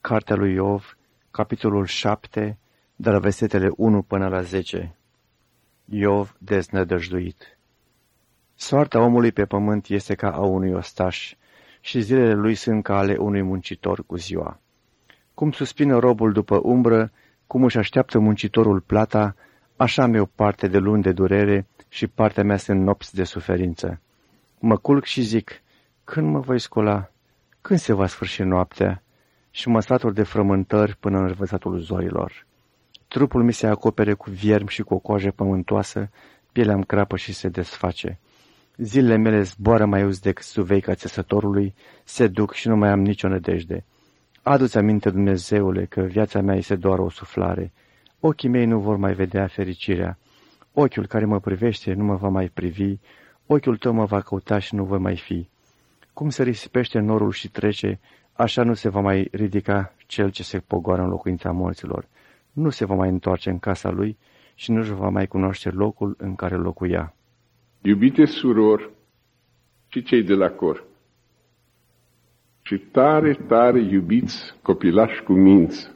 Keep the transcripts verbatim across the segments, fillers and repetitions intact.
Cartea lui Iov, capitolul șapte, de la versetele unu până la zece. Iov deznădăjduit. Soarta omului pe pământ este ca a unui ostaș și zilele lui sunt ca ale unui muncitor cu ziua. Cum suspină robul după umbră, cum își așteaptă muncitorul plata, așa am eu parte de luni de durere și partea mea sunt nopți de suferință. Mă culc și zic, când mă voi scula? Când se va sfârși noaptea? Și mă satur de frământări până în răvăsatul zorilor. Trupul mi se acopere cu vierm și cu o coajă pământoasă, pielea-mi crapă și se desface. Zilele mele zboară mai uz decât suveica țesătorului, se duc și nu mai am nicio nădejde. Adu-ți aminte, Dumnezeule, că viața mea este doar o suflare. Ochii mei nu vor mai vedea fericirea. Ochiul care mă privește nu mă va mai privi, ochiul tău mă va căuta și nu voi mai fi. Cum se risipește norul și trece, așa nu se va mai ridica cel ce se pogoară în locuința morților. Nu se va mai întoarce în casa lui și nu-și va mai cunoaște locul în care locuia. Iubite surori și cei de la cor, și tare, tare iubiți copilași cu minți,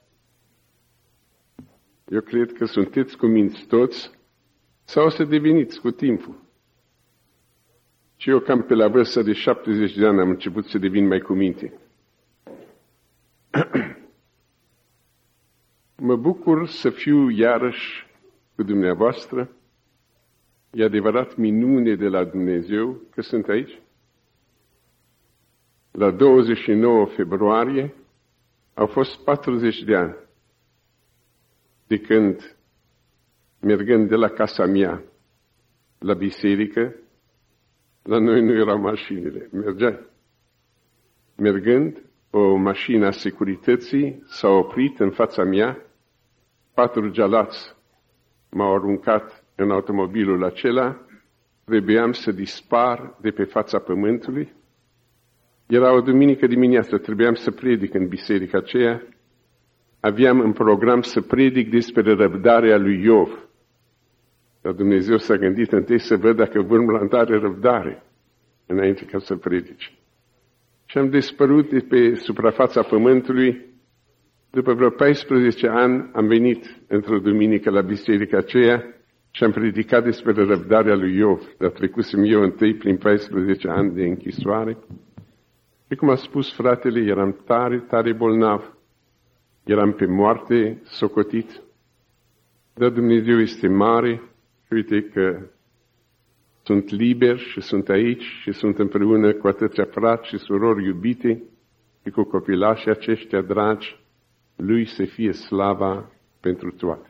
eu cred că sunteți cu minți toți sau o să deveniți cu timpul. Și eu cam pe la vârsta de șaptezeci de ani am început să devin mai cu minte. Mă bucur să fiu iarăși cu dumneavoastră. E adevărat minune de la Dumnezeu că sunt aici. La douăzeci și nouă februarie au fost patruzeci de ani de când, mergând de la casa mea la biserică, la noi nu erau mașinile, mergeai. Mergând, o mașină a securității s-a oprit în fața mea, patru gealați m-au aruncat în automobilul acela, trebuiam să dispar de pe fața pământului. Era o duminică dimineață, trebuiam să predic în biserica aceea. Aveam în program să predic despre răbdarea lui Iov. Dar Dumnezeu s-a gândit întâi să văd dacă Vârmland are răbdare înainte ca să predice. Și am dispărut de pe suprafața pământului. După vreo paisprezece ani am venit într-o duminică la biserica aceea și am predicat despre răbdarea lui Iov. Dar trecusem eu întâi prin paisprezece ani de închisoare. Și cum a spus fratele, eram tare, tare bolnav. Eram pe moarte socotit. Dar Dumnezeu este mare și uite că sunt liber și sunt aici și sunt împreună cu atâția frați și surori iubite și cu copilașii aceștia dragi. Lui să fie slava pentru toate.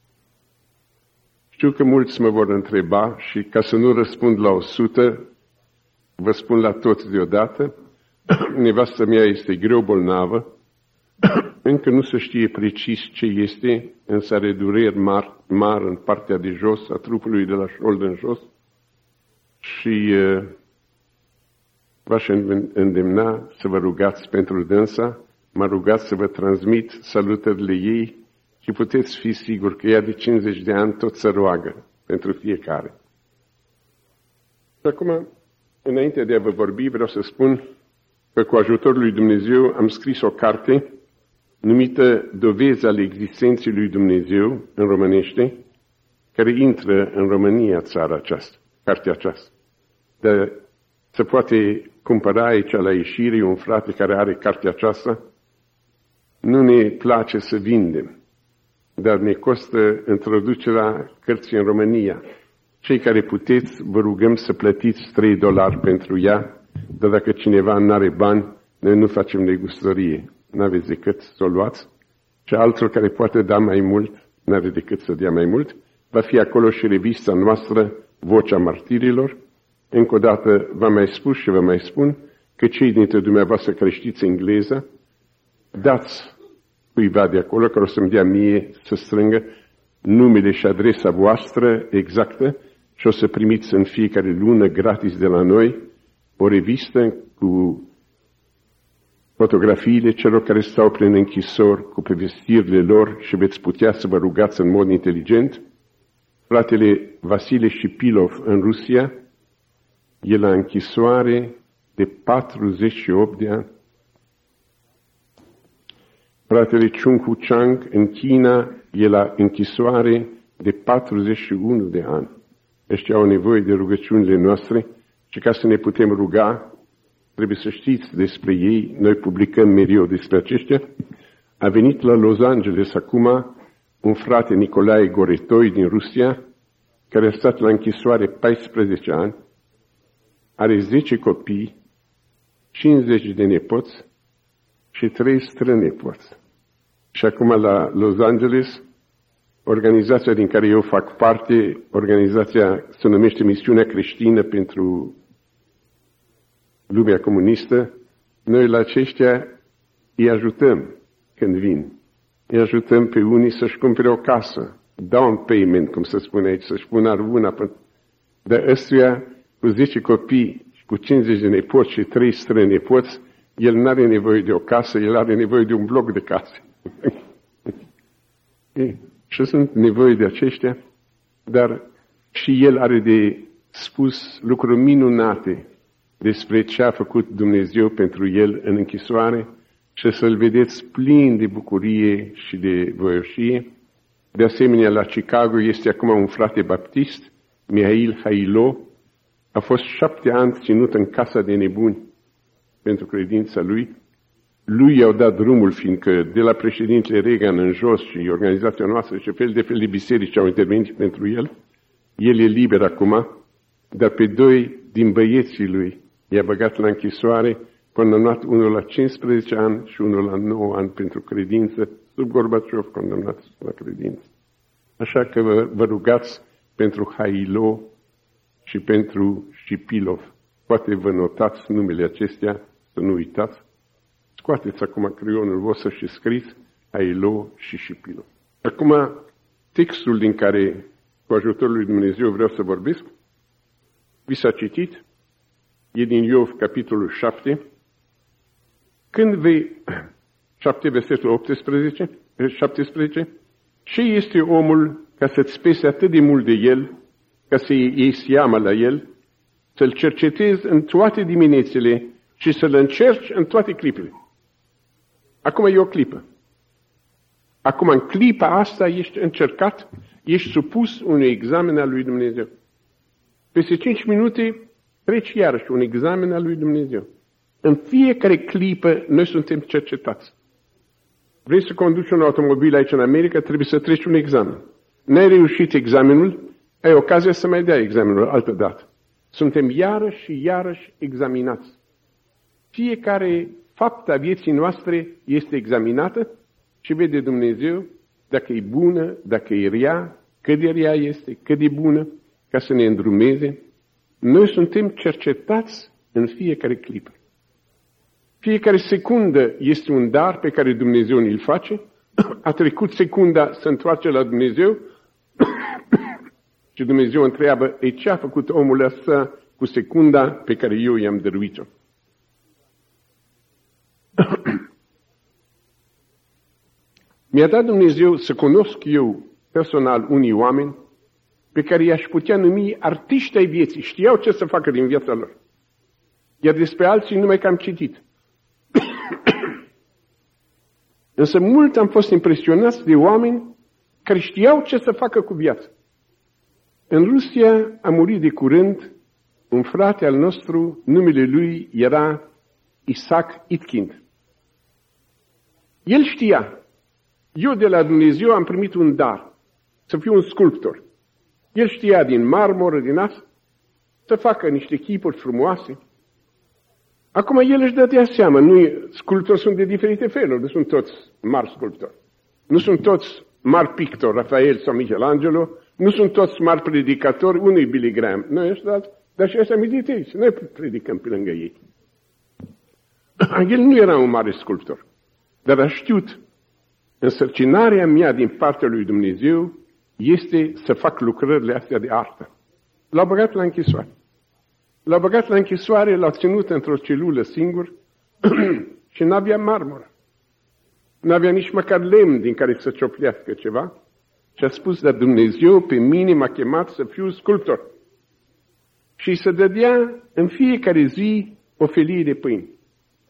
Știu că mulți mă vor întreba și ca să nu răspund la o sută, vă spun la toți deodată, nevastă mea este greu bolnavă, încă nu se știe precis ce este, însă are dureri mari, mari în partea de jos a trupului, de la șoldă în jos, și uh, v-aș îndemna să vă rugați pentru dânsa. M-a rugat să vă transmit salutările ei și puteți fi siguri că ea de cincizeci de ani tot se roagă pentru fiecare. Și acum, înainte de a vă vorbi, vreau să spun că cu ajutorul lui Dumnezeu am scris o carte numită Dovezi ale existenței lui Dumnezeu în românește, care intră în România, țara aceasta, cartea aceasta. Dar se poate cumpăra aici la ieșire un frate care are cartea aceasta. Nu ne place să vindem, dar ne costă introducerea cărții în România. Cei care puteți, vă rugăm să plătiți trei dolari pentru ea, dar dacă cineva nu are bani, noi nu facem negustorie. N-aveți decât să o luați. Și altul care poate da mai mult, n-are decât să dea mai mult. Va fi acolo și revista noastră, Vocea Martirilor. Încă o dată v-am mai spus și vă mai spun că cei dintre dumneavoastră care știți engleză, dați cuiva de acolo, care o să-mi dea mie să strângă numele și adresa voastră exactă și o să primiți în fiecare lună gratis de la noi o revistă cu fotografiile celor care stau prin închisori, cu povestirile lor și veți putea să vă rugați în mod inteligent. Fratele Vasile Shipilov în Rusia e la închisoare de patruzeci și opt de ani. Fratele Chung Hu Chang în China e la închisoare de patruzeci și unu de ani. Ăștia au nevoie de rugăciunile noastre și ca să ne putem ruga, trebuie să știți despre ei, noi publicăm mereu despre aceștia. A venit la Los Angeles acum un frate Nicolae Goretoi din Rusia, care a stat la închisoare paisprezece ani, are zece copii, cincizeci de nepoți și trei strănepoți. Și acum la Los Angeles, organizația din care eu fac parte, organizația se numește Misiunea Creștină pentru lumea comunistă, noi la aceștia îi ajutăm când vin. Îi ajutăm pe unii să-și cumpere o casă, down payment, cum se spune aici, să-și pună arvuna. Dar ăstuia, cu zece copii, cu cincizeci de nepoți și trei strănepoți, el nu are nevoie de o casă, el are nevoie de un bloc de case. E, și sunt nevoie de aceștia, dar și el are de spus lucruri minunate despre ce a făcut Dumnezeu pentru el în închisoare și să-l vedeți plin de bucurie și de voioșie. De asemenea, la Chicago este acum un frate baptist, Mihail Hailo, a fost șapte ani ținut în casa de nebuni pentru credința lui. Lui i-au dat drumul, fiindcă de la președintele Reagan în jos și organizația noastră și fel de fel de biserici au intervenit pentru el. El e liber acum, dar pe doi din băieții lui i-a băgat la închisoare, condamnat unul la cincisprezece ani și unul la nouă ani pentru credință, sub Gorbaciov condamnat la credință. Așa că vă, vă rugați pentru Hailo și pentru Shipilov. Poate vă notați numele acestea, să nu uitați. Scoateți acum creionul vostru și scriți Hailo și Shipilov. Acum, textul din care, cu ajutorul lui Dumnezeu, vreau să vorbesc, vi s-a citit, e din Iov, capitolul șapte, când vei, șapte, versetul optsprezece, șaptesprezece, ce este omul ca să-ți pese atât de mult de el, ca să iei seama la el, să-l cercetezi în toate diminețile și să-l încerci în toate clipele. Acum e o clipă. Acum în clipa asta ești încercat, ești supus unui examen al lui Dumnezeu. Peste cinci minute treci iarăși un examen al lui Dumnezeu. În fiecare clipă noi suntem cercetați. Vrei să conduci un automobil aici în America, trebuie să treci un examen. N-ai reușit examenul, ai ocazia să mai dai examenul altă dată. Suntem iarăși și iarăși examinați. Fiecare faptă a vieții noastre este examinată și vede Dumnezeu dacă e bună, dacă e rea, cât de rea este, cât de bună, ca să ne îndrumeze. Noi suntem cercetați în fiecare clipă. Fiecare secundă este un dar pe care Dumnezeu ne-l face. A trecut secunda, se întoarce la Dumnezeu și Dumnezeu întreabă, e ce a făcut omul ăsta cu secunda pe care eu i-am dăruit-o? Mi-a dat Dumnezeu să cunosc eu personal unii oameni pe care i-aș putea numi artiști ai vieții. Știau ce să facă din viața lor. Iar despre alții numai că am citit. Însă mult am fost impresionați de oameni care știau ce să facă cu viața. În Rusia a murit de curând un frate al nostru, numele lui era Isaac Itkind. El știa. Eu de la Dumnezeu am primit un dar, să fiu un sculptor. El știa din marmură, din asta, să facă niște chipuri frumoase. Acum el își dădea seama, nu, sculptori sunt de diferite feluri, nu sunt toți mari sculptori. Nu sunt toți mari pictori, Rafael sau Michelangelo, nu sunt toți mari predicatori, unui Billy Graham. Noi ăștia, dar și ăștia meditezi, noi predicăm pe lângă ei. El nu era un mare sculptor, dar a știut, însărcinarea mea din partea lui Dumnezeu este să fac lucrările astea de artă. L-a băgat la închisoare. L-a băgat la închisoare, l-a ținut într-o celulă singur și n-avea marmură. N-avea nici măcar lemn din care să cioplească ceva. Și a spus, dar Dumnezeu pe mine m-a chemat să fiu sculptor. Și să dădea în fiecare zi o felie de pâine.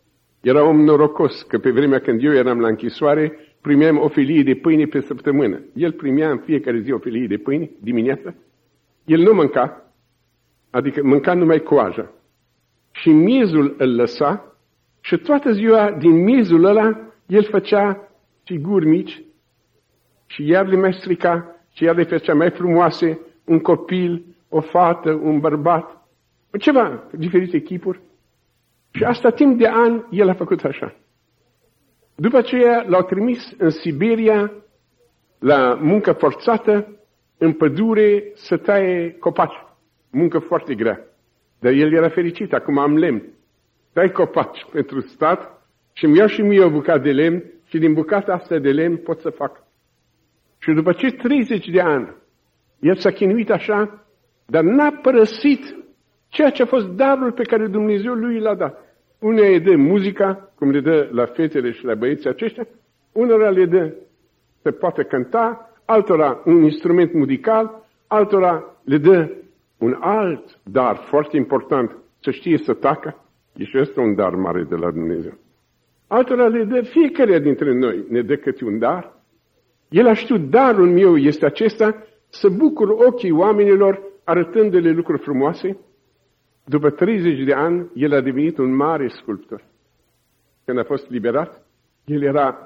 Era om norocos, că pe vremea când eu eram la închisoare, primeam o felie de pâine pe săptămână. El primea în fiecare zi o felie de pâine, dimineața. El nu mânca, adică mânca numai coaja. Și miezul îl lăsa și toată ziua din miezul ăla el făcea figuri mici și iar le mai strica și iar le făcea mai frumoase, un copil, o fată, un bărbat, ceva, diferite chipuri. Și asta timp de ani el a făcut așa. După aceea l-au trimis în Siberia la muncă forțată, în pădure să taie copaci. Muncă foarte grea. Dar el era fericit, acum am lemn. Tai copaci pentru stat și îmi iau și mie o bucată de lemn și din bucata asta de lemn pot să fac. Și după ce treizeci de ani el s-a chinuit așa, dar n-a părăsit ceea ce a fost darul pe care Dumnezeu lui l-a dat. Unea îi dă muzica, cum le dă la fetele și la băieții aceștia, unora le dă să poată cânta, altora un instrument muzical, altora le dă un alt dar foarte important, să știe să tacă. E și ăsta un dar mare de la Dumnezeu. Altora le dă, fiecare dintre noi ne dă câte un dar. El a știut, darul meu este acesta, să bucur ochii oamenilor arătându-le lucruri frumoase. După treizeci de ani, el a devenit un mare sculptor. Când a fost liberat, el era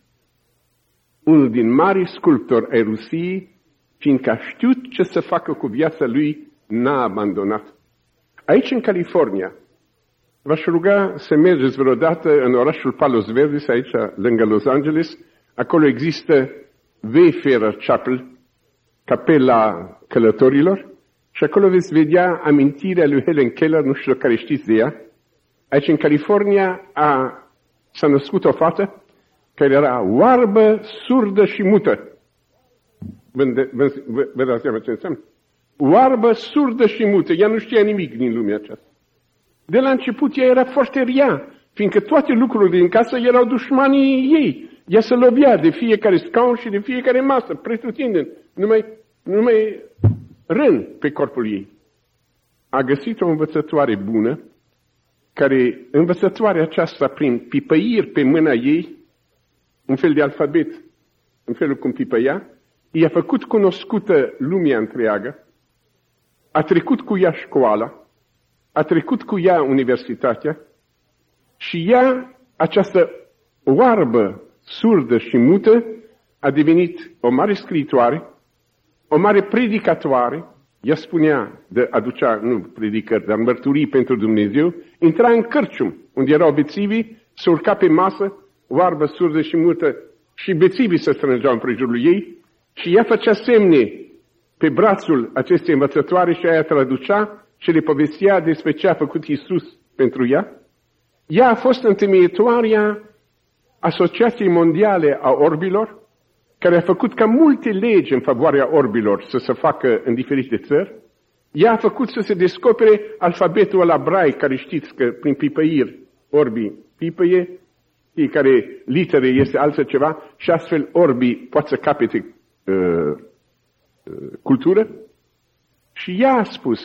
unul din mari sculptori ai Rusiei, fiindcă a știut ce să facă cu viața lui, n-a abandonat. Aici, în California, v-aș ruga să mergeți vreodată în orașul Palos Verdes, aici, lângă Los Angeles. Acolo există Wayfarer Chapel, capela călătorilor, și acolo veți vedea amintirea lui Helen Keller, nu știu care știți de ea. Aici, în California, a, s-a născut o fată care era oarbă, surdă și mută. Vă, vă, vă, vă dați seama ce înseamnă? Oarbă, surdă și mută. Ea nu știa nimic din lumea aceasta. De la început ea era foarte rea, fiindcă toate lucrurile din casă erau dușmanii ei. Ea se lovea de fiecare scaun și de fiecare masă, pretutindeni, numai, numai rând pe corpul ei. A găsit o învățătoare bună, care învățătoarea aceasta, prin pipăiri pe mâna ei, un fel de alfabet, în felul cum pipăia, i-a făcut cunoscută lumea întreagă, a trecut cu ea școala, a trecut cu ea universitatea și ea, această oarbă, surdă și mută, a devenit o mare scriitoare, o mare predicatoare. Ea spunea, de, aducea, nu predicări, dar mărturii pentru Dumnezeu, intra în cârcium, unde erau bețivii, se urca pe masă, oarbă, surdă și mută, și bețivii se strângeau împrejurul ei, și ea făcea semne pe brațul acestei învățătoare și aia traducea și le povestea despre ce a făcut Iisus pentru ea. Ea a fost întemeietoarea Asociației Mondiale a Orbilor, care a făcut ca multe legi în favoarea orbilor să se facă în diferite țări. Ea a făcut să se descopere alfabetul ăla brai, care știți că prin pipăiri orbii pipăie, fiecare literă este altceva și astfel orbii pot să capete uh, uh, cultură. Și ea a spus,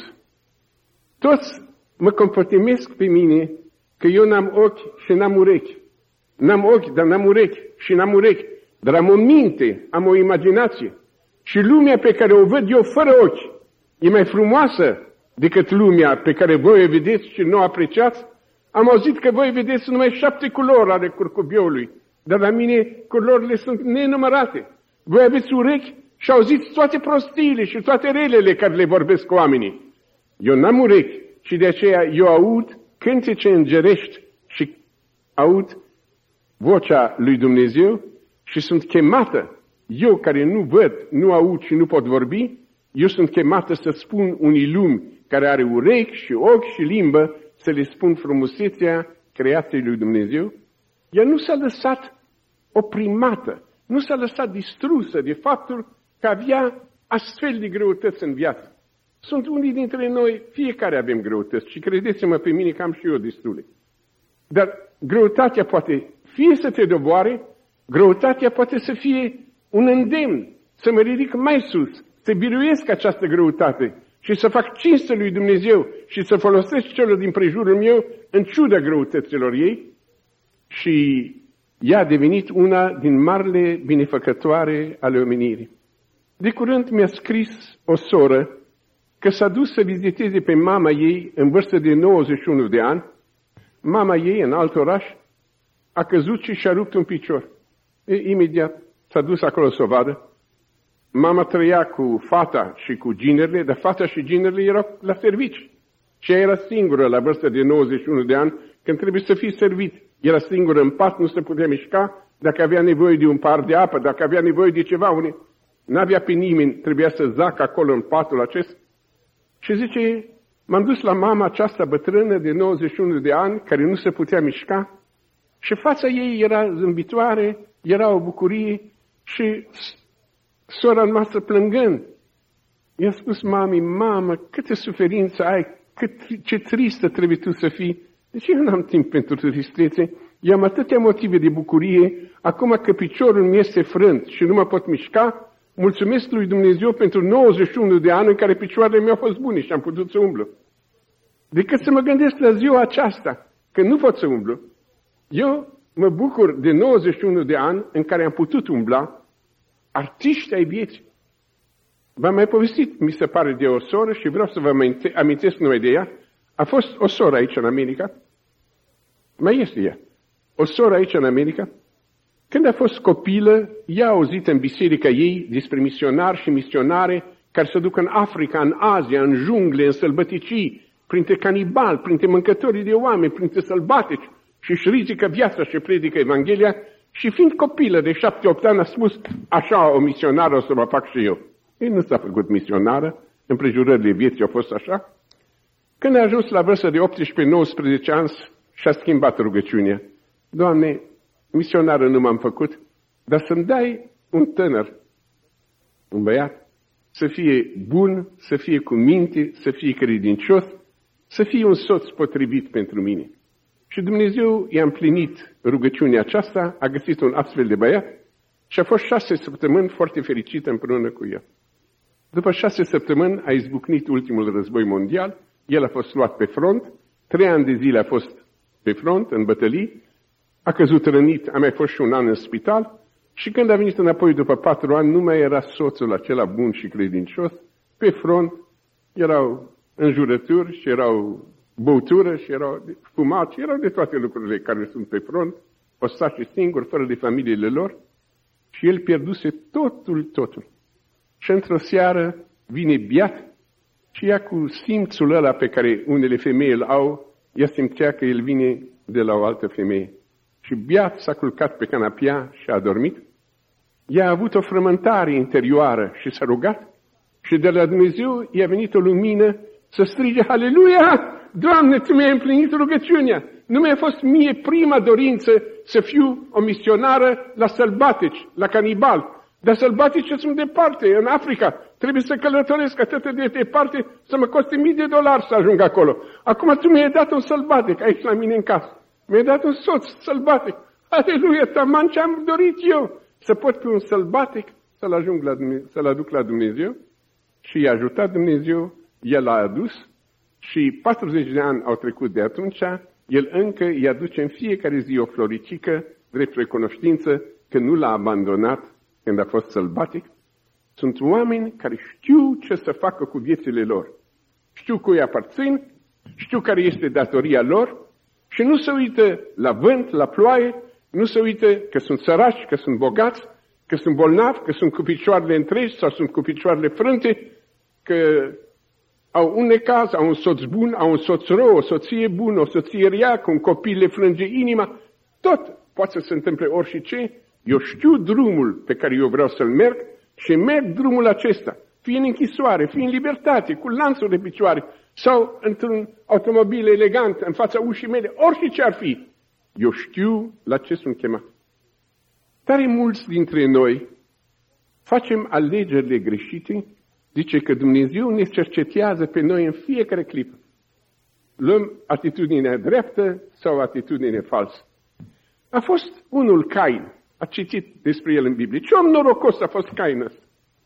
toți mă compătimesc pe mine că eu n-am ochi și n-am urechi. N-am ochi, dar n-am urechi și n-am urechi. Dar am o minte, am o imaginație. Și lumea pe care o văd eu fără ochi e mai frumoasă decât lumea pe care voi o vedeți și nu o apreciați. Am auzit că voi vedeți numai șapte culori ale curcubioului, dar la mine culorile sunt nenumărate. Voi aveți urechi și auziți toate prostiile și toate relele care le vorbesc oamenii. Eu n-am urechi și de aceea eu aud cântece îngerești și aud vocea lui Dumnezeu și sunt chemată, eu care nu văd, nu aud și nu pot vorbi, eu sunt chemată să spun unui lumi care are urechi și ochi și limbă, să le spun frumusețea creației lui Dumnezeu. Ea nu s-a lăsat oprimată, nu s-a lăsat distrusă de faptul că avea astfel de greutăți în viață. Sunt unii dintre noi, fiecare avem greutăți și credeți-mă pe mine că am și eu destule. Dar greutatea poate fie să te doboare, greutatea poate să fie un îndemn, să mă ridic mai sus, să biruiesc această greutate și să fac cinste lui Dumnezeu și să folosesc celor din prejurul meu în ciuda greutăților ei. și ea a devenit una din marile binefăcătoare ale omenirii. De curând mi-a scris o soră că s-a dus să viziteze pe mama ei în vârstă de nouăzeci și unu de ani. Mama ei, în alt oraș, a căzut și și-a rupt un picior. E, imediat s-a dus acolo să o vadă. Mama trăia cu fata și cu ginerile, dar fata și ginerile erau la servici. Și ea era singură la vârstă de nouăzeci și unu de ani, când trebuie să fie servit. Era singură în pat, nu se putea mișca, dacă avea nevoie de un par de apă, dacă avea nevoie de ceva, unde n-avea pe nimeni, trebuia să zacă acolo în patul acesta. Și zice, m-am dus la mama aceasta bătrână de nouăzeci și unu de ani, care nu se putea mișca, și fața ei era zâmbitoare, era o bucurie și sora noastră plângând. I-a spus mamei, mamă, câtă suferință ai, cât, ce tristă trebuie tu să fii. Deci eu n-am timp pentru tristețe, eu am atâtea motive de bucurie, acum că piciorul mi este frânt și nu mă pot mișca, mulțumesc lui Dumnezeu pentru nouăzeci și unu de ani în care picioarele mi-au fost bune și am putut să umblu. Decât să mă gândesc la ziua aceasta, că nu pot să umblu. Eu mă bucur de nouăzeci și unu de ani în care am putut umbla, artiști ai vieții. V-am mai povestit, mi se pare, de o soră și vreau să vă amintesc numai de ea. A fost o soră aici în America, mai este ea, o soră aici în America. Când a fost copilă, ea a auzit în biserica ei despre misionari și misionare care se duc în Africa, în Asia, în jungle, în sălbăticii, printre canibali, printre mâncătorii de oameni, printre sălbatici și își ridică viața și predică Evanghelia. Și fiind copilă de șapte-opt ani a spus, așa o misionară o să mă fac și eu. Ei nu s-a făcut misionară, împrejurările vieții au fost așa. Când a ajuns la vârstă de optsprezece-nouăsprezece ani și-a schimbat rugăciunea. Doamne, misionară nu m-am făcut, dar să-mi dai un tânăr, un băiat, să fie bun, să fie cu minte, să fie credincios, să fie un soț potrivit pentru mine. Și Dumnezeu i-a împlinit rugăciunea aceasta, a găsit un astfel de băiat și a fost șase săptămâni foarte fericită împreună cu el. După șase săptămâni a izbucnit ultimul război mondial, el a fost luat pe front, trei ani de zile a fost pe front, în bătălii, a căzut rănit, a mai fost și un an în spital și când a venit înapoi după patru ani, nu mai era soțul acela bun și credincios, pe front erau înjurături și erau băutură și erau fumat și erau de toate lucrurile care sunt pe front, ostași singuri, fără de familiile lor și el pierduse totul, totul. Și într-o seară vine beat și ea cu simțul ăla pe care unele femei îl au, ea simțea că el vine de la o altă femeie. Și beat s-a culcat pe canapea și a dormit. Ea a avut o frământare interioară și s-a rugat și de la Dumnezeu i-a venit o lumină să strige, Haleluia! Doamne, Tu mi-ai împlinit rugăciunea! Nu mi-a fost mie prima dorință să fiu o misionară la sălbatici, la canibal. Dar sălbatici sunt departe, în Africa. Trebuie să călătoresc atât de departe să mă coste mii de dolari să ajung acolo. Acum Tu mi-ai dat un sălbatic aici la mine în casă. Mi-ai dat un soț sălbatic. Aleluia, taman ce-am dorit eu. Să pot pe un sălbatic să-l ajung la Dumnezeu, să-l aduc la Dumnezeu. Și i-a ajutat Dumnezeu, el l-a adus. Și patruzeci de ani au trecut de atunci, el încă îi aduce în fiecare zi o floricică, drept recunoștință că nu l-a abandonat când a fost sălbatic. Sunt oameni care știu ce să facă cu viețile lor. Știu cui aparțin, știu care este datoria lor și nu se uită la vânt, la ploaie, nu se uită că sunt săraci, că sunt bogați, că sunt bolnavi, că sunt cu picioarele întregi sau sunt cu picioarele frânte, că au un necaz, au un soț bun, au un soț rău, o soție bună, o soție rea, cu un copil le frânge inima. Tot poate să se întâmple orice. Eu știu drumul pe care eu vreau să-l merg și merg drumul acesta. Fie în închisoare, fie în libertate, cu lanțuri de picioare sau într-un automobil elegant în fața ușii mele, orice ar fi. Eu știu la ce sunt chemat. Tare mulți dintre noi facem alegerile greșite. Zice că Dumnezeu ne cercetează pe noi în fiecare clipă. Luăm atitudinea dreaptă sau atitudinea falsă. A fost unul Cain. A citit despre el în Biblie. Ce om norocos a fost Cain ăsta?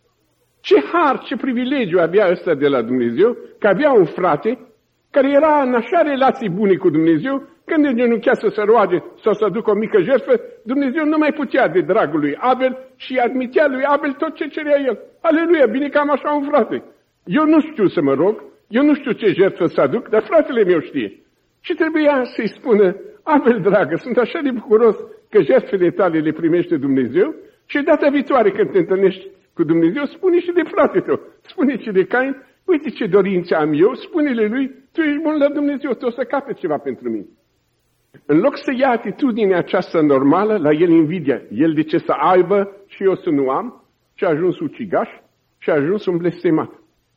Ce har, ce privilegiu avea ăsta de la Dumnezeu, că avea un frate care era în așa relații bune cu Dumnezeu, Când îngenunchea să se roage sau să aducă o mică jertfă, Dumnezeu nu mai putea de dragul lui Abel și admitea lui Abel tot ce cerea el. Aleluia, bine că am așa un frate. Eu nu știu să mă rog, eu nu știu ce jertfă să aduc, dar fratele meu știe. Și trebuia să-i spună, Abel, dragă, sunt așa de bucuros că jertfele tale le primește Dumnezeu și data viitoare când te întâlnești cu Dumnezeu, spune și de frate tău, spune și de Cain, uite ce dorințe am eu, spune-le lui, tu ești bun la Dumnezeu, tu o să capete ceva pentru mine. În loc să ia atitudinea aceasta normală, la el invidia, el de ce să aibă și eu să nu am, și a ajuns ucigaș și a ajuns un blestemat.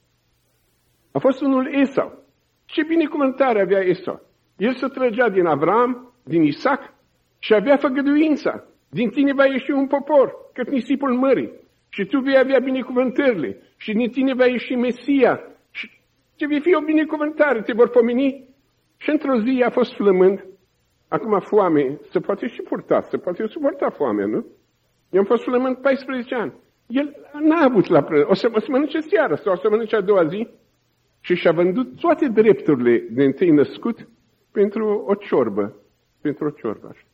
A fost unul Esau. Ce binecuvântare avea Esau. El se trăgea din Avram, din Isaac și avea făgăduința. Din tine va ieși un popor, cât nisipul mării. Și tu vei avea binecuvântările. Și din tine va ieși Mesia. Și ce vei fi o binecuvântare, te vor pomeni. Și într-o zi a fost flămând. Acum foame se poate și purta, se poate suporta foamea, nu? Eu am fost flămând paisprezece ani. El n-a avut la prânz. O să, o să mănânce seara sau o să mănânce a doua zi. Și și-a vândut toate drepturile de întâi născut pentru o ciorbă. Pentru o ciorbă. Așa.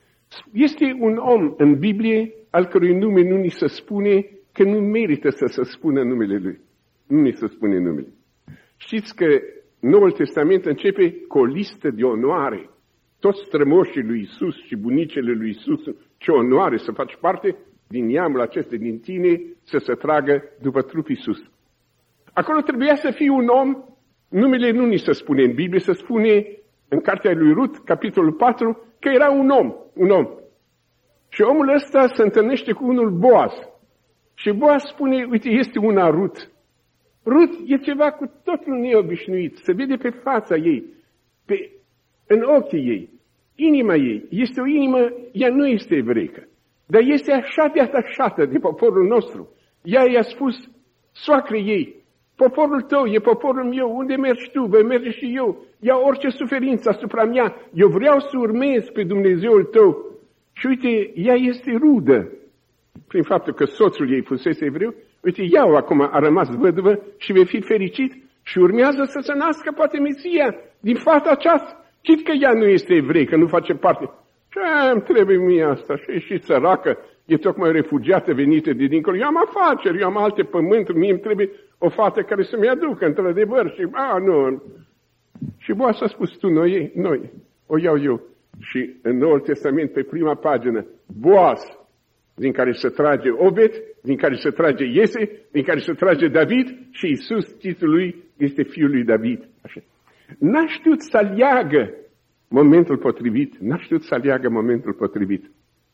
Este un om în Biblie al cărui nume nu ni se spune că nu merită să se spună numele lui. Nu ni se spune numele. Știți că Noul Testament începe cu o listă de onoare. Toți strămoșii lui Isus și bunicele lui Isus, ce onoare să faci parte din neamul acesta, din tine, să se tragă după trup Isus. Acolo trebuia să fie un om, numele nu ni se spune în Biblie, se spune în cartea lui Rut, capitolul patru, că era un om, un om. Și omul ăsta se întâlnește cu unul Boaz. Și Boaz spune, uite, este una Rut. Rut e ceva cu totul neobișnuit, se vede pe fața ei, pe, în ochii ei, inima ei. Este o inimă, ea nu este evreică, dar este așa de atașată de poporul nostru. Ea i-a spus soacrei ei, poporul tău e poporul meu, unde mergi tu, voi merge și eu, ia orice suferință asupra mea, eu vreau să urmez pe Dumnezeul tău. Și uite, ea este rudă, prin faptul că soțul ei fusese evreu, uite, ea acum a rămas văduvă și vei fi fericit și urmează să se nască poate Mesia din fata aceasta. Chit că ea nu este evrei, că nu face parte. Ce îmi trebuie mie asta? Și e și săracă, e tocmai refugiată venită de dincolo. Eu am afaceri, eu am alte pământuri, mie îmi trebuie o fată care să-mi aducă, într-adevăr. Și, a, nu. Și Boaz a spus, tu, noi, noi, o iau eu. Și în Noul Testament, pe prima pagină, Boaz, din care se trage Obed, din care se trage Iese, din care se trage David și Iisus, titlul lui, este fiul lui David. Așa. N-a știut să aleagă momentul potrivit, n-a știut să aleagă momentul potrivit.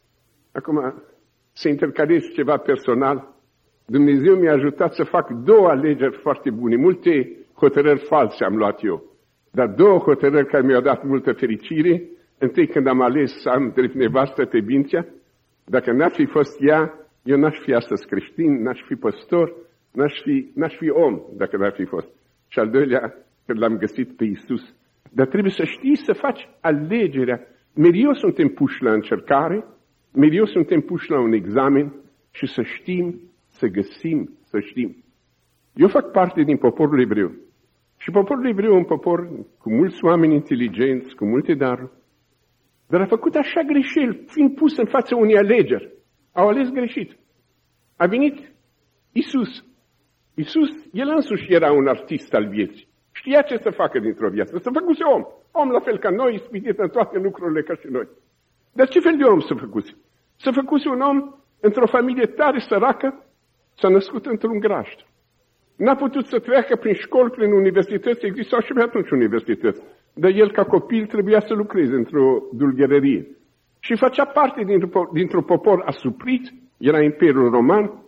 Acum, să intercalez ceva personal. Dumnezeu mi-a ajutat să fac două alegeri foarte bune. Multe hotărâri false am luat eu, dar două hotărâri care mi-au dat multă fericire. Întâi când am ales să am drept nevastă pe Binția, dacă n-ar fi fost ea, eu n-aș fi astăzi creștin, n-aș fi păstor, n-aș fi, n-aș fi om dacă n-ar fi fost. Și al doilea, când l-am găsit pe Iisus. Dar trebuie să știi să faci alegerea. Mereu suntem puși la încercare, mereu suntem puși la un examen și să știm, să găsim, să știm. Eu fac parte din poporul evreu. Și poporul evreu e un popor cu mulți oameni inteligenți, cu multe daruri. Dar a făcut așa greșeli, fiind pus în fața unei alegeri. Au ales greșit. A venit Iisus. Iisus, el însuși era un artist al vieții. Știa ce să facă dintr-o viață. Să făcuse om. Om la fel ca noi, ispitit în toate lucrurile ca și noi. Dar ce fel de om să făcuse? Să făcuse un om într-o familie tare săracă, s-a născut într-un grajd. N-a putut să treacă prin școli, prin universități, existau și pe atunci universități. Dar el, ca copil, trebuia să lucreze într-o dulgherărie. Și făcea parte dintr-un, dintr-un popor asuprit, era Imperiul Roman,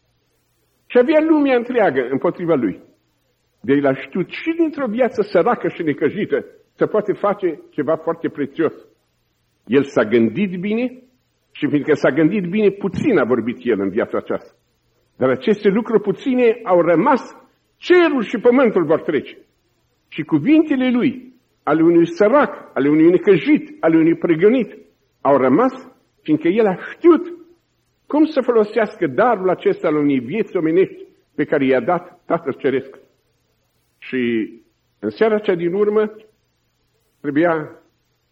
și avea lumea întreagă împotriva lui. De el a știut și dintr-o viață săracă și necăjită să poate face ceva foarte prețios. El s-a gândit bine și fiindcă s-a gândit bine, puțin a vorbit el în viața aceasta. Dar aceste lucruri puține au rămas, cerul și pământul vor trece. Și cuvintele lui, ale unui sărac, ale unui necăjit, ale unui pregănit, au rămas, fiindcă el a știut cum să folosească darul acesta al unei vieți omenești pe care i-a dat Tatăl Ceresc. Și în seara cea din urmă trebuia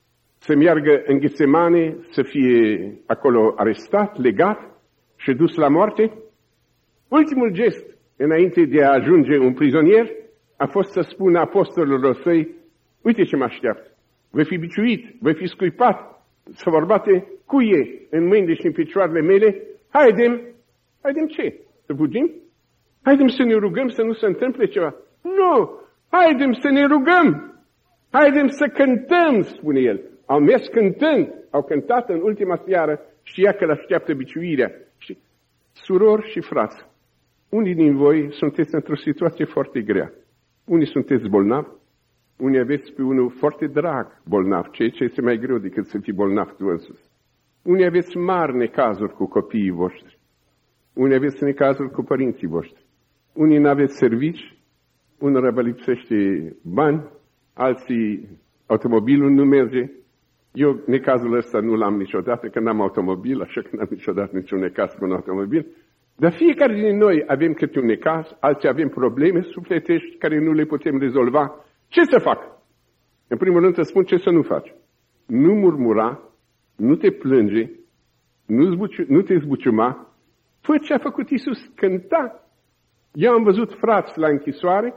să meargă în Ghețemane, să fie acolo arestat, legat și dus la moarte. Ultimul gest, înainte de a ajunge un prizonier, a fost să spună apostolilor săi, uite ce mă așteaptă, voi fi biciuit, voi fi scuipat, să vă bate cuie în mâinile și în picioarele mele, haidem, haidem ce? Să fugim? Haidem să ne rugăm să nu se întâmple ceva. Nu! Haidem să ne rugăm! Haidem să cântăm, spune el. Au mers cântând, au cântat în ultima seară, știa că l-așteaptă biciuirea. Și surori și frați, unii din voi sunteți într-o situație foarte grea. Unii sunteți bolnavi, unii aveți pe unul foarte drag bolnav, ceea ce este mai greu decât să fii bolnav tu însuți. Unii aveți mari necazuri cu copiii voștri. Unii aveți necazuri cu părinții voștri. Unii nu aveți servici, unora vă lipsește bani, alții automobilul nu merge. Eu necazul ăsta nu l-am niciodată, că n-am automobil, așa că n-am niciodată niciun necaz cu un automobil. Dar fiecare din noi avem câte un necaz, alții avem probleme sufletești care nu le putem rezolva. Ce să fac? În primul rând îți spun ce să nu faci. Nu murmura, nu te plânge, nu, zbuciu, nu te zbuciuma. Fă ce a făcut Iisus, cânta. Eu am văzut frați la închisoare,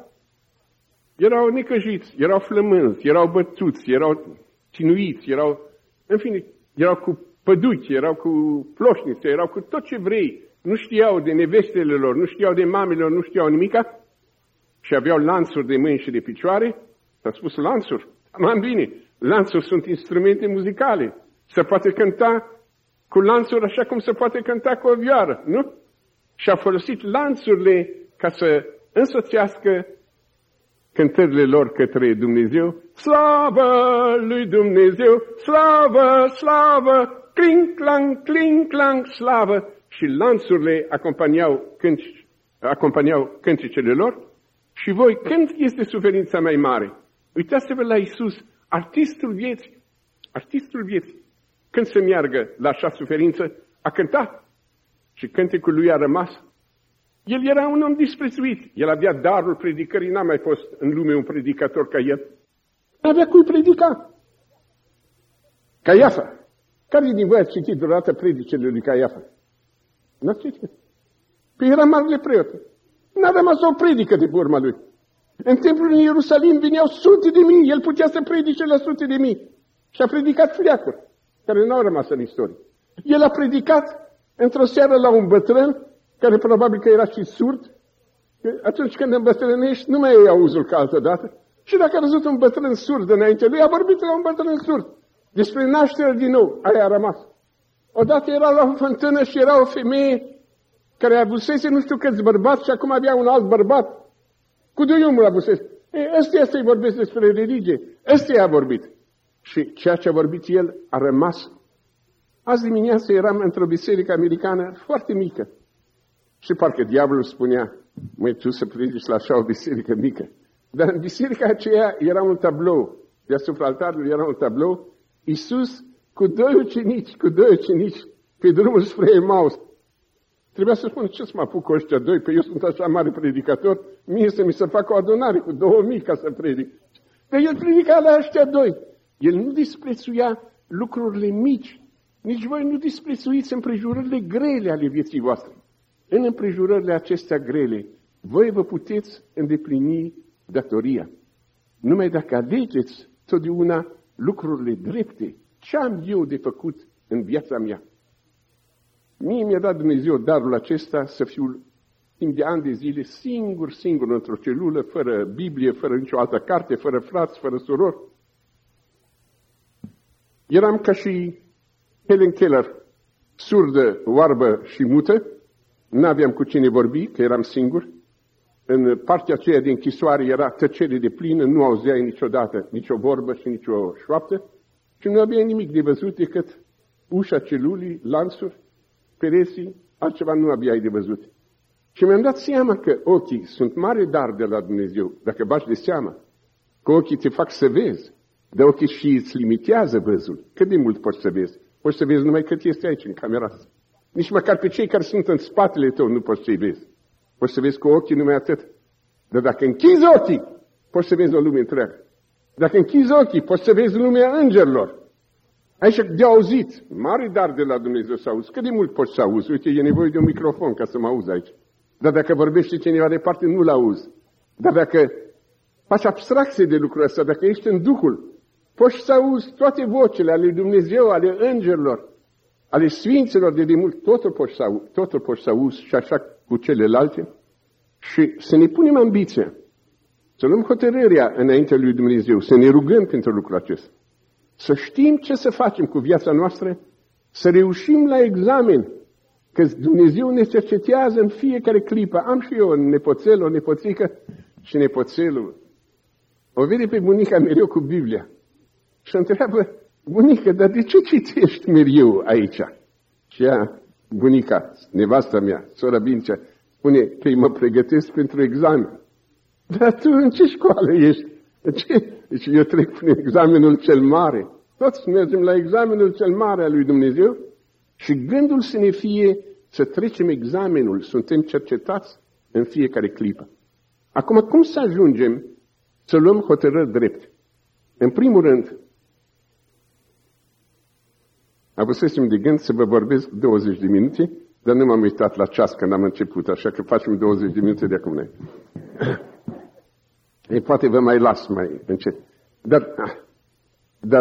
erau necăjiți, erau flămânzi, erau bătuți, erau cinuiți, erau, în fine, erau cu păduchi, erau cu ploșnițe, erau cu tot ce vrei. Nu știau de nevestele lor, nu știau de mamelor, nu știau nimica și aveau lanțuri de mâini și de picioare. S-a spus lanțuri. Am bine, lanțuri sunt instrumente muzicale. Se poate cânta cu lanțuri așa cum se poate cânta cu o vioară, nu? Și a folosit lanțurile ca să însoțească cântările lor către Dumnezeu. Slavă lui Dumnezeu, slavă, slavă, cling, clang, cling, clang, slavă. Și lanțurile acompaniau, cânci, acompaniau cântecele lor. Și voi, când este suferința mai mare? Uitați-vă la Iisus, artistul vieții, artistul vieții. Când se meargă la așa suferință, a cântat și cântecul lui a rămas. El era un om disprețuit. El avea darul predicării, n-a mai fost în lume un predicator ca el. Avea cui predica. Caiafa. Care din voi a citit vreodată predicele lui Caiafa? Nu ați citit? Păi era marele preot. N-a rămas o predică de pe urma lui. În templul în Ierusalim vineau sute de mii. El putea să predice la sute de mii. Și a predicat fleacuri, care n-au rămas în istorie. El a predicat într-o seară la un bătrân, care probabil că era și surd. Că atunci când îmbătrânești, nu mai ai auzul ca altă dată. Și dacă a văzut un bătrân surd înainte lui, a vorbit la un bătrân surd. Despre nașterea din nou, aia a rămas. Odată era la o fântână și era o femeie care avusese nu știu câți bărbați și acum avea un alt bărbat. Cu doi omul avusese. Ei, ăstea să-i vorbesc despre religie. Ăstea a vorbit. Și ceea ce a vorbit el a rămas. Azi dimineață eram într-o biserică americană foarte mică. Și parcă diavolul spunea, măi, tu să predici la așa o biserică mică. Dar în biserica aceea era un tablou. Deasupra altarului era un tablou. Iisus cu doi ucenici, cu doi ucenici, pe drumul spre Emaus. Trebuia să spun, ce să mă apuc cu ăștia doi, că eu sunt așa mare predicator, mie să mi se facă o adunare cu două mii ca să predic. Dar el predica la ăștia doi. El nu disprețuia lucrurile mici. Nici voi nu disprețuiți împrejurările grele ale vieții voastre. În împrejurările acestea grele, voi vă puteți îndeplini datoria. Numai dacă alegeți totdeauna lucrurile drepte, ce am eu de făcut în viața mea? Mie mi-a dat Dumnezeu darul acesta să fiu timp de ani de zile singur, singur într-o celulă, fără Biblie, fără nicio altă carte, fără frați, fără surori. Eram ca și Helen Keller, surdă, oarbă și mută. N-aveam cu cine vorbi, că eram singur. În partea aceea de închisoare era tăcere de plină, nu auzeai niciodată nicio vorbă și nicio șoaptă și nu aveai nimic de văzut decât ușa celulii, lanțuri, pereții, altceva nu aveai de văzut. Și mi-am dat seama că ochii sunt mare dar de la Dumnezeu, dacă bagi de seama, că ochii te fac să vezi, dar ochii și îți limitează văzul. Cât de mult poți să vezi? Poți să vezi numai cât este aici, în camera asta. Nici măcar pe cei care sunt în spatele tău nu poți să-i vezi. Poți să vezi cu ochii numai atât. Dar dacă închizi ochii, poți să vezi o lume întreagă. Dacă închizi ochii, poți să vezi lumea îngerilor. Aici de auzit, mare dar de la Dumnezeu să auzi. Cât de mult poți să auzi? Uite, e nevoie de un microfon ca să mă auzi aici. Dar dacă vorbește cineva departe, nu-l auzi. Dar dacă faci abstracție de lucrul ăsta, dacă ești în Duhul, poți să auzi toate vocile ale lui Dumnezeu, ale îngerilor, ale sfinților de demult, totul poți să auzi, totul poți să auzi și așa cu celelalte. Și să ne punem ambiția, să luăm hotărârea înaintea lui Dumnezeu, să ne rugăm pentru lucrul acesta. Să știm ce să facem cu viața noastră, să reușim la examen, că Dumnezeu ne cercetează în fiecare clipă. Am și eu un nepoțel, o nepoțică și nepoțelul o vede pe bunica mereu cu Biblia și întreabă, bunică, dar de ce citești mereu aici? Și ea, bunica, nevasta mea, sora Bincea, spune că îi mă pregătesc pentru examen. Dar tu în ce școală ești? Ce? Deci eu trec prin examenul cel mare. Toți mergem la examenul cel mare al lui Dumnezeu și gândul să ne fie să trecem examenul. Suntem cercetați în fiecare clipă. Acum, cum să ajungem să luăm hotărâri drepte? În primul rând, avusesem de gând să vă vorbesc douăzeci de minute, dar nu m-am uitat la ceas când am început, așa că facem douăzeci de minute de acum înainte. Ei, poate vă mai las mai încet. Dar, dar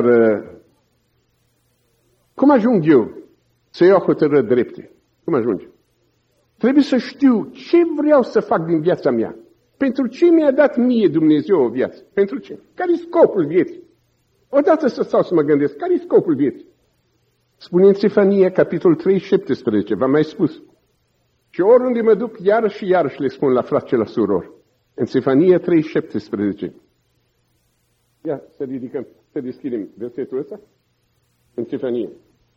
cum ajung eu să iau hotărâri drepte? Cum ajung? Trebuie să știu ce vreau să fac din viața mea. Pentru ce mi-a dat mie Dumnezeu o viață? Pentru ce? Care-i scopul vieții? Odată să stau să mă gândesc, care-i scopul vieții? Spune în Sefania, capitolul trei, șaptesprezece, v-am mai spus. Și oriunde mă duc, iarăși și iarăși le spun la frate și la surori. În Sefania trei, șaptesprezece. Ia, să ridicăm, să deschidem versetul ăsta. În Sefania.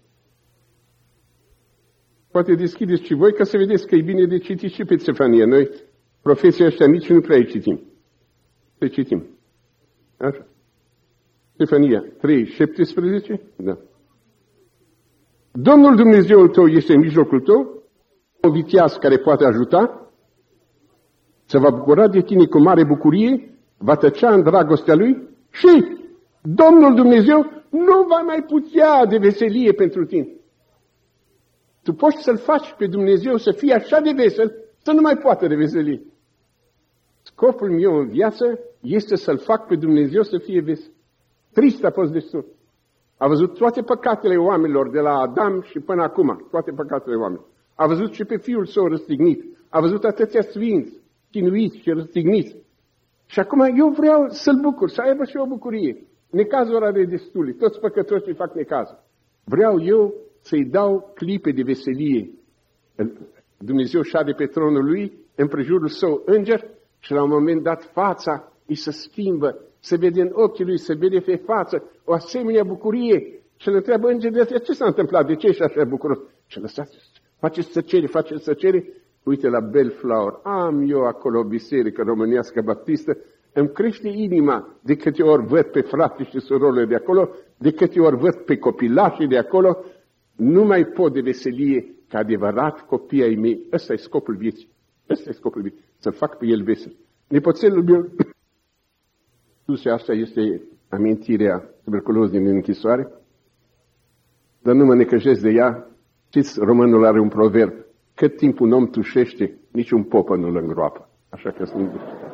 Poate deschideți și voi ca să vedeți că e bine de citit și pe Sefania. Noi, profesia ăștia mici, nu prea îi citim. Să citim. Așa. Sefania trei, șaptesprezece. Da. Domnul Dumnezeul tău este în mijlocul tău, o viteaz care poate ajuta, se va bucura de tine cu mare bucurie, va tăcea în dragostea lui și Domnul Dumnezeu nu va mai putea de veselie pentru tine. Tu poți să-L faci pe Dumnezeu să fie așa de vesel, să nu mai poată de veselie. Scopul meu în viață este să-L fac pe Dumnezeu să fie vesel. Trist a fost destul. A văzut toate păcatele oamenilor de la Adam și până acum, toate păcatele oamenilor. A văzut și pe fiul său răstignit. A văzut atâția sfinți, chinuiți și răstigniți. Și acum eu vreau să-l bucur, să aibă și o bucurie. Necazul are destule, toți păcătoșii fac necazul. Vreau eu să-i dau clipe de veselie. Dumnezeu șade pe tronul lui, împrejurul său înger și la un moment dat fața îi se schimbă. Se vede în ochii lui, se vede pe față o asemenea bucurie. Și îl întreabă îngerul, ce s-a întâmplat? De ce ești așa bucuros? Și lăsați, faceți săcere, faceți săcere. Uite la Bellflower, am eu acolo o biserică românească baptistă, îmi crește inima de câte ori văd pe frate și surorile de acolo, de câte ori văd pe copilașii de acolo, nu mai pot de veselie ca adevărat copii ai mei. Ăsta e scopul vieții. Ăsta e scopul vieții. Să fac pe el vesel. Nepoțelul meu, spuse, asta este amintirea tuberculozei din închisoare, dar nu mă necăjesc de ea. Știți, românul are un proverb. Cât timp un om tușește, nici un popă nu-l îngroapă. Așa că sunt...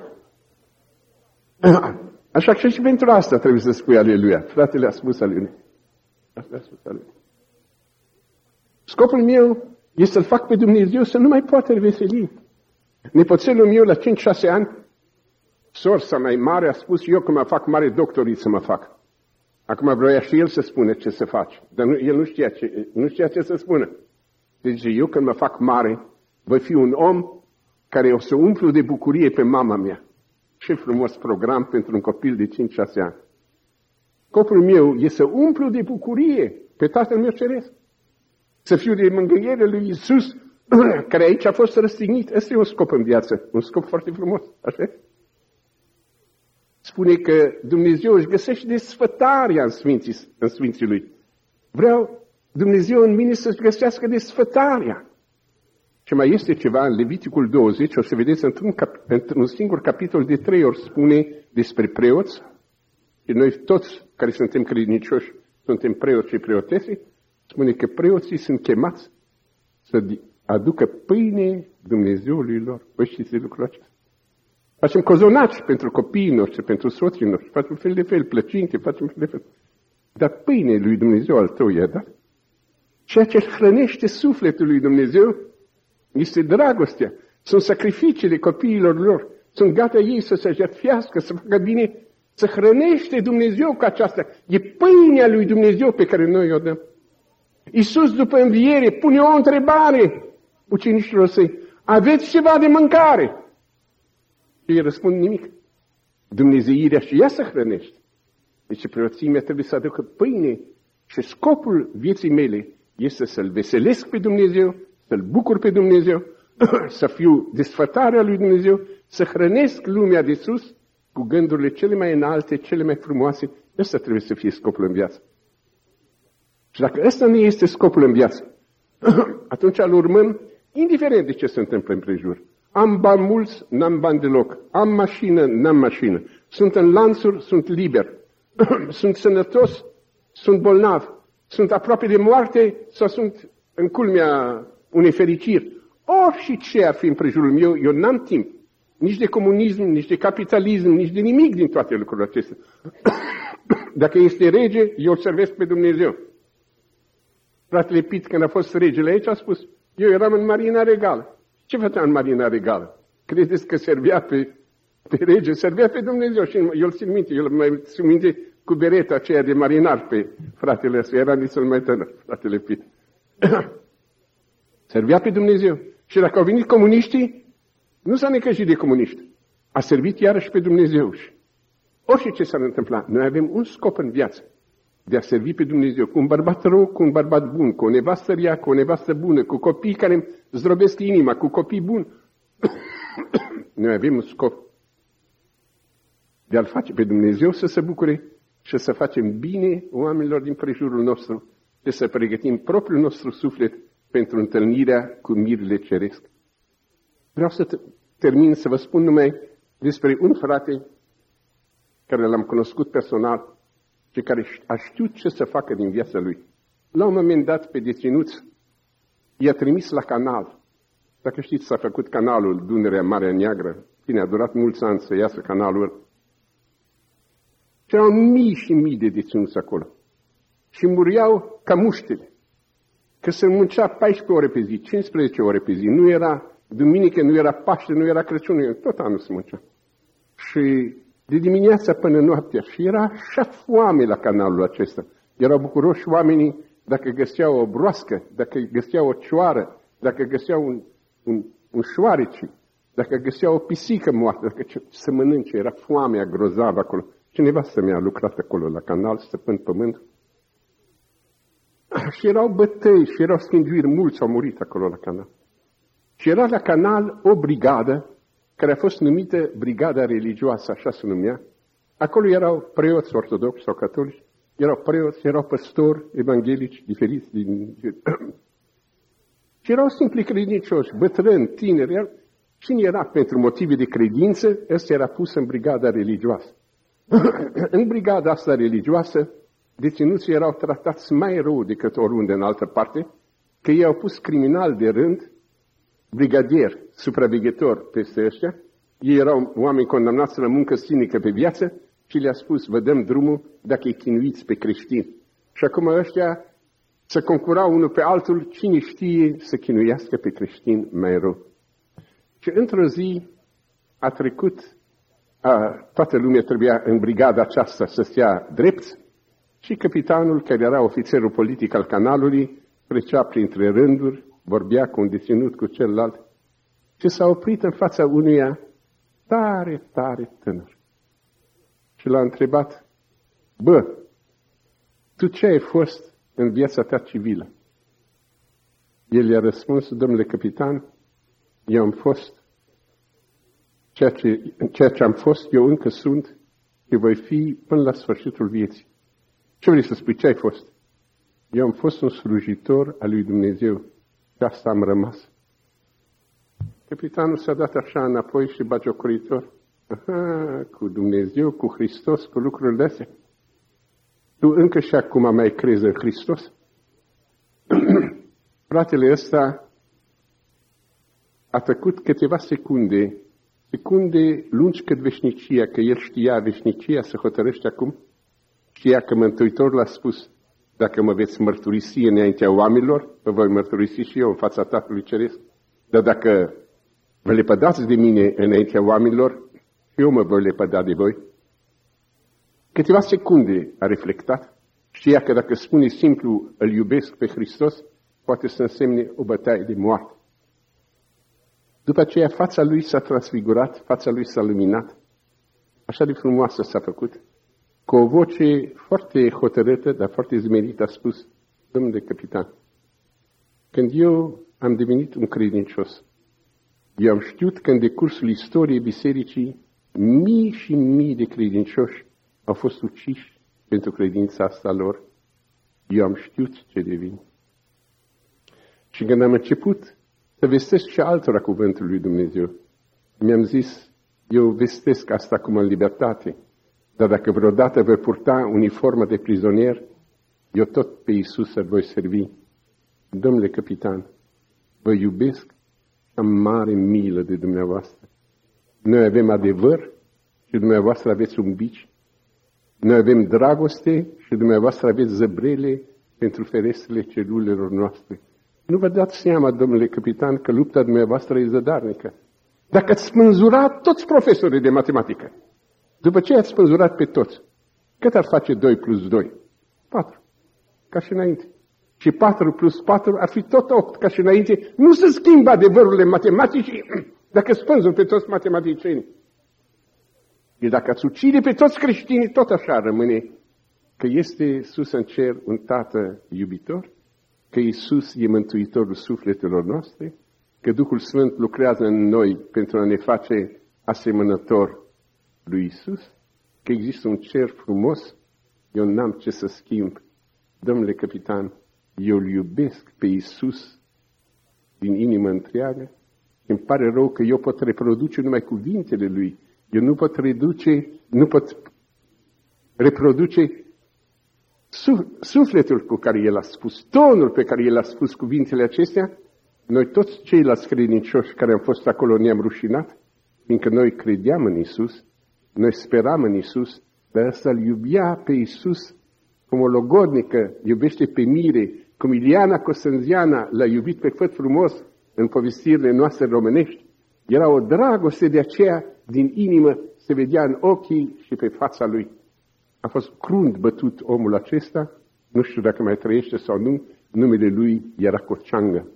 Așa că și pentru asta trebuie să spui aleluia. Fratele a spus aleluia. Asta a spus aleluia. Scopul meu este să-L fac pe Dumnezeu să nu mai poată veseli. Nepoțelul meu la cinci șase ani, sorsa mai mare a spus, eu când mă fac mare doctorii să mă fac. Acum vroia și el să spună ce să faci, dar nu, el nu știa ce, nu știa ce să spună. Deci eu când mă fac mare, voi fi un om care o să umplu de bucurie pe mama mea. Ce frumos program pentru un copil de cinci șase ani. Scopul meu e să umplu de bucurie pe Tatăl meu Ceresc. Să fiu de mângâiere lui Iisus, care aici a fost răstignit. Ăsta e un scop în viață, un scop foarte frumos, așa? Spune că Dumnezeu își găsește desfătarea în Sfinții, în Sfinții Lui. Vreau Dumnezeu în mine să-și găsească desfătarea. Și mai este ceva în Leviticul douăzeci, o să vedeți într-un, cap, într-un singur capitol de trei ori spune despre preoți. Și noi toți care suntem credincioși suntem preoți și preotese, spune că preoții sunt chemați să aducă pâine Dumnezeului lor. Voi știți lucrul acesta? Facem cozonaci pentru copiii noștri, pentru soții noștri, facem fel de fel, plăcinte, facem fel de fel. Dar pâine lui Dumnezeu al tău i-a dat. Ceea ce hrănește sufletul lui Dumnezeu este dragostea. Sunt sacrificiile copiilor lor. Sunt gata ei să se jertfească, să facă bine, să hrănește Dumnezeu cu aceasta. E pâinea lui Dumnezeu pe care noi o dăm. Iisus, după înviere, pune o întrebare ucenicilor săi. Aveți ceva de mâncare? Și ei răspund nimic. Dumnezeirea și ea să hrănește. Deci preoțimea trebuie să aducă pâine și scopul vieții mele este să-L veselesc pe Dumnezeu, să-L bucur pe Dumnezeu, să fiu desfătarea lui Dumnezeu, să hrănesc lumea de sus cu gândurile cele mai înalte, cele mai frumoase. Ăsta trebuie să fie scopul în viață. Și dacă ăsta nu este scopul în viață, atunci îl urmăm, indiferent de ce se întâmplă în prejur. Am bani mulți, n-am bani deloc. Am mașină, n-am mașină. Sunt în lanțuri, sunt liber. Sunt sănătos, sunt bolnav. Sunt aproape de moarte sau sunt în culmea unei fericiri. Orice ce ar fi în prejurul meu, eu n-am timp. Nici de comunism, nici de capitalism, nici de nimic din toate lucrurile acestea. Dacă este rege, eu îl servesc pe Dumnezeu. Fratele Pit, când a fost regele aici, a spus, eu eram în Marina Regală. Ce făcea în Marina Regală? Credeți că servea pe, pe rege? Servea pe Dumnezeu. Și eu îl țin minte, eu mai țin minte cu bereta aceea de marinar pe fratele ăsta. Era nici mai tânăr, fratele Pit. Servea pe Dumnezeu. Și dacă au venit comuniștii, nu s-a necăjit de comuniști. A servit iarăși pe Dumnezeu. Și orice ce s-ar întâmpla, noi avem un scop în viață. De a servi pe Dumnezeu, cu un bărbat rău, cu un bărbat bun, cu o nevastă rea, cu o nevastă bună, cu copii care îmi zdrobesc inima, cu copii buni. Noi avem un scop de a-L face pe Dumnezeu să se bucure și să facem bine oamenilor din prejurul nostru, de să pregătim propriul nostru suflet pentru întâlnirea cu mirile ceresc. Vreau să termin să vă spun numai despre un frate care l-am cunoscut personal și care a știut ce să facă din viața lui. La un moment dat, pe deținuți, i-a trimis la canal. Dacă știți, s-a făcut canalul Dunărea Marea Neagră. Bine, a durat mulți ani să iasă canalul. Și erau mii și mii de deținuți acolo. Și muriau ca muștele. Că se muncea paisprezece ore pe zi, cincisprezece ore pe zi. Nu era duminică, nu era Paște, nu era Crăciun, tot anul se muncea. Și de dimineața până noaptea. Și era așa foame la canalul acesta. Erau bucuroși oamenii dacă găseau o broască, dacă găseau o cioară, dacă găseau un, un, un șoareci, dacă găseau o pisică moartă, dacă ce, să mănânce. Era foamea grozavă acolo. Cineva să mi-a lucrat acolo la canal, stăpân pământ. Și erau bătăi, și erau schingiuiri, mulți au murit acolo la canal. Și era la canal o brigadă, care a fost numită Brigada Religioasă, așa se numea. Acolo erau preoți ortodoxi sau catolici, erau preoți, erau păstori evanghelici diferiți. Din... și erau simpli credincioși, bătrâni, tineri. Cine era pentru motive de credință, ăsta era pus în Brigada Religioasă. În brigada asta religioasă, deținuții erau tratați mai rău decât oriunde în altă parte, că ei au pus criminal de rând, brigadier, supraveghetor peste ăștia. Ei erau oameni condamnați la muncă sinică pe viață și le-a spus, vă dăm drumul dacă îi chinuiți pe creștini. Și acum ăștia să concurau unul pe altul, cine știe să chinuiască pe creștini mai rău. Și într-o zi a trecut, a, toată lumea trebuia în brigada aceasta să stea drept și capitanul, care era ofițerul politic al canalului, trecea printre rânduri, vorbea cu un deținut cu celălalt și s-a oprit în fața unuia tare, tare tânăr. Și l-a întrebat, bă, tu ce ai fost în viața ta civilă? El i-a răspuns, domnule capitan, eu am fost ceea ce, ceea ce am fost, eu încă sunt și voi fi până la sfârșitul vieții. Ce vrei să spui, ce ai fost? Eu am fost un slujitor al lui Dumnezeu și asta am rămas. Capitanul s-a dat așa înapoi și bagiocoritor. Aha, cu Dumnezeu, cu Hristos, cu lucrurile astea. Tu încă și acum mai crezi în Hristos? Fratele ăsta a tăcut câteva secunde, secunde lungi cât veșnicia, că el știa veșnicia, se hotărăște acum. Știa că Mântuitorul l-a spus, dacă mă veți mărturisi înaintea oamenilor, vă voi mărturisi și eu în fața Tatălui Ceresc. Dar dacă vă lepădați de mine înaintea oamenilor, eu mă voi lepăda de voi. Câteva secunde a reflectat. Știa că dacă spune simplu, îl iubesc pe Hristos, poate să însemne o bătaie de moarte. După aceea, fața lui s-a transfigurat, fața lui s-a luminat. Așa de frumoasă s-a făcut. Cu o voce foarte hotărâtă, dar foarte zmerită, a spus, domnule capitan, când eu am devenit un credincios, eu am știut că în decursul istoriei bisericii, mii și mii de credincioși au fost uciși pentru credința asta lor. Eu am știut ce devin. Și când am început să vestesc și altora cuvântul lui Dumnezeu, mi-am zis, eu vestesc asta acum în libertate, dar dacă vreodată voi purta uniformă de prizonier, eu tot pe Iisus să voi servi. Domnule capitan, vă iubesc și am mare milă de dumneavoastră. Noi avem adevăr și dumneavoastră aveți un bici. Noi avem dragoste și dumneavoastră aveți zăbrele pentru ferestrele celulelor noastre. Nu vă dați seama, domnule capitan, că lupta dumneavoastră e zădarnică. Dacă ați spânzurat toți profesorii de matematică, după ce ați spânzurat pe toți, cât ar face doi plus doi? patru, ca și înainte. Și patru plus patru ar fi tot opt, ca și înainte. Nu se schimbă adevărurile matematice dacă spânzuri pe toți matematicienii. Și dacă ați ucide pe toți creștinii, tot așa rămâne că este sus în cer un Tată iubitor, că Iisus e mântuitorul sufletelor noastre, că Duhul Sfânt lucrează în noi pentru a ne face asemănător lui Iisus, că există un cer frumos, eu n-am ce să schimb. Domnule capitan, eu îl iubesc pe Iisus din inimă întreagă. Îmi pare rău că eu pot reproduce numai cuvintele lui. Eu nu pot reduce, nu pot reproduce sufletul cu care el a spus, tonul pe care el a spus cuvintele acestea. Noi toți ceilalți credincioși care am fost acolo ne-am rușinat, fiindcă noi credeam în Iisus, noi speram în Iisus, dar ăsta îl iubea pe Iisus cum o logodnică iubește pe mire, cum Iliana Costânziana l-a iubit pe făt frumos în povestirile noastre românești. Era o dragoste de aceea din inimă, se vedea în ochii și pe fața lui. A fost crunt bătut omul acesta, nu știu dacă mai trăiește sau nu, numele lui era Coceangă.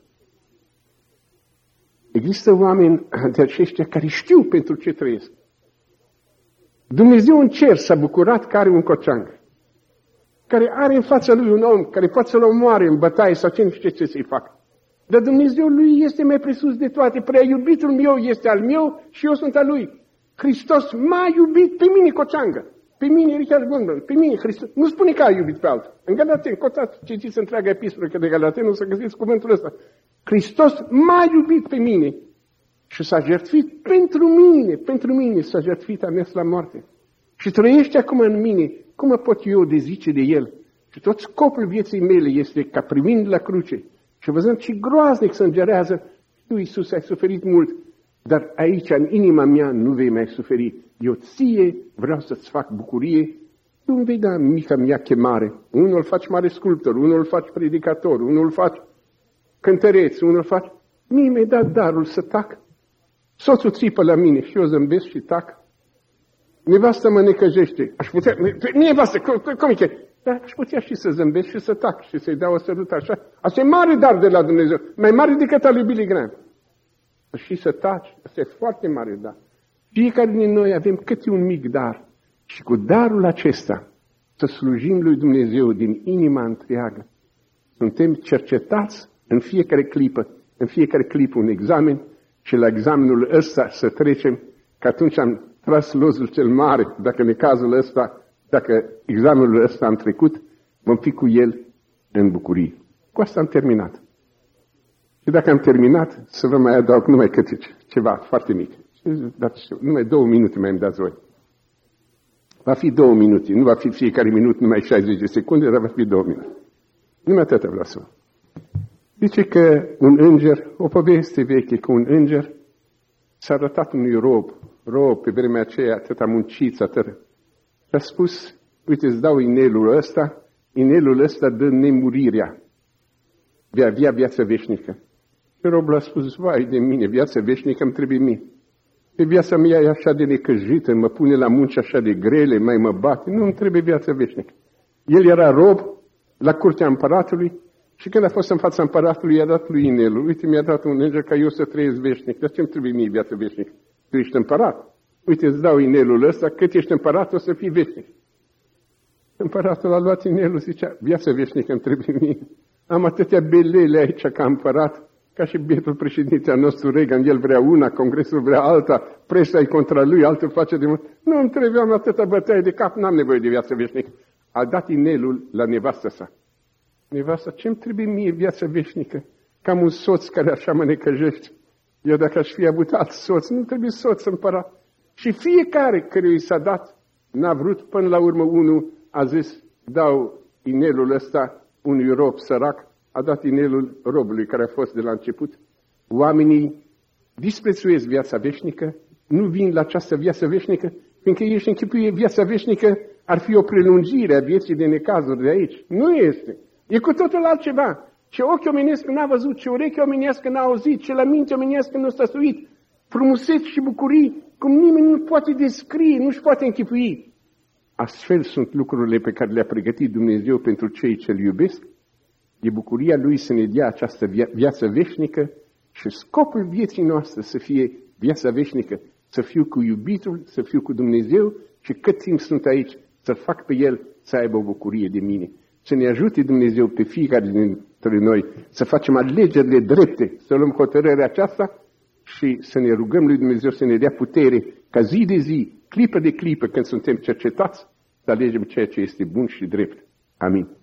Există oameni de aceștia care știu pentru ce trăiesc. Dumnezeu în cer s-a bucurat că are un Coceangă, care are în fața lui un om care poate să-l omoare în bătaie sau ce nu știu ce să-i facă. Dar Dumnezeu lui este mai presus de toate. Prea iubitul meu este al meu și eu sunt al lui. Hristos m-a iubit pe mine, Coceangă. Pe mine, Richard Gundon, pe mine, Hristos. Nu spune că a iubit pe altul. În Galateni, cotați, citiți întreaga epistolă că de Galateni, o să găsiți cuvântul ăsta. Hristos m-a iubit pe mine și s-a jertfit pentru mine, pentru mine s-a jertfit, a mers la moarte. Și trăiește acum în mine. Cum mă pot eu dezice de el? Și tot scopul vieții mele este ca privind la cruce și văzând ce groaznic se îngerează, tu, Iisus, ai suferit mult, dar aici, în inima mea, nu vei mai suferi. Eu ție vreau să-ți fac bucurie. Tu îmi vei da mica mea chemare. Unul îl faci mare sculptor, unul îl faci predicator, unul îl faci cântăreț, unul îl faci... Mie mi-ai dat darul să tac. Soțul țipă la mine și eu zâmbesc și tac. Nevastă mă necăjește. Aș putea... Nevastă, cum, cum e că... Dar aș putea și să zâmbesc și să tac și să-i dau o sărută așa. Asta e mare dar de la Dumnezeu. Mai mare decât al lui Billy Graham. Și să taci. Asta e foarte mare dar. Fiecare din noi avem câte un mic dar. Și cu darul acesta să slujim lui Dumnezeu din inima întreagă. Suntem cercetați în fiecare clipă. În fiecare clipă un examen. Și la examenul ăsta să trecem. Că atunci am tras lozul cel mare. Dacă în cazul ăsta... Dacă examenul ăsta am trecut, vom fi cu el în bucurie. Cu asta am terminat. Și dacă am terminat, să vă mai adaug numai câte ceva foarte mic. Numai două minute mai îmi dați voi. Va fi două minute, nu va fi fiecare minut numai șaizeci de secunde, dar va fi două minute. Numai atâta vreau să vă. Zice că un înger, o poveste veche cu un înger, s-a arătat unui rob, rob pe vremea aceea atât a muncit, atât. Și a spus, uite, îți dau inelul ăsta, inelul ăsta dă nemurirea, vei avea viață veșnică. Și robul a spus, vai de mine, viața veșnică îmi trebuie mie. Pe viața mea e așa de necăjită, mă pune la munci așa de grele, mai mă bate, nu îmi trebuie viața veșnică. El era rob la curtea împăratului și când a fost în fața împăratului, i-a dat lui inelul. Uite, mi-a dat un înger ca eu să trăiesc veșnic. Dar ce îmi trebuie mie viață veșnică? Tu ești împărat. Uite, îți dau inelul ăsta, cât ești împărat o să fii veșnic. Împăratul a luat inelul, zicea, viața veșnică îmi trebuie mie. Am atâtea belele aici ca împărat, ca și bietul președinte al nostru Reagan, el vrea una, Congresul vrea alta, presa e contra lui, altul face de mult. Nu îmi trebuie, am atâta bătaie de cap, n-am nevoie de viață veșnică. A dat inelul la nevastă sa. Nevasta, ce-mi trebuie mie viața veșnică? Cam un soț care așa mă necăjește. Eu dacă aș fi avut alt soț, nu trebuie soț împărat. Și fiecare care i s-a dat, n-a vrut, până la urmă unul a zis, dau inelul ăsta unui rob sărac, a dat inelul robului care a fost de la început. Oamenii disprețuiesc viața veșnică, nu vin la această viață veșnică, fiindcă ești închipuie viața veșnică ar fi o prelungire a vieții de necazuri de aici. Nu este. E cu totul altceva. Ce ochi omenesc n-a văzut, ce urechi omenesc n-a auzit, ce la minte omenesc n-a stăsuit. Frumuseți și bucurii, cum nimeni nu poate descrie, nu-și poate închipui. Astfel sunt lucrurile pe care le-a pregătit Dumnezeu pentru cei ce îl iubesc. E bucuria Lui să ne dea această via- viață veșnică și scopul vieții noastre să fie viața veșnică, să fiu cu iubitul, să fiu cu Dumnezeu și cât timp sunt aici, să fac pe El să aibă o bucurie de mine. Să ne ajute Dumnezeu pe fiecare dintre noi să facem alegerile drepte, să luăm hotărârea aceasta și să ne rugăm lui Dumnezeu să ne dea putere ca zi de zi, clipă de clipă, când suntem cercetați, să alegem ceea ce este bun și drept. Amin.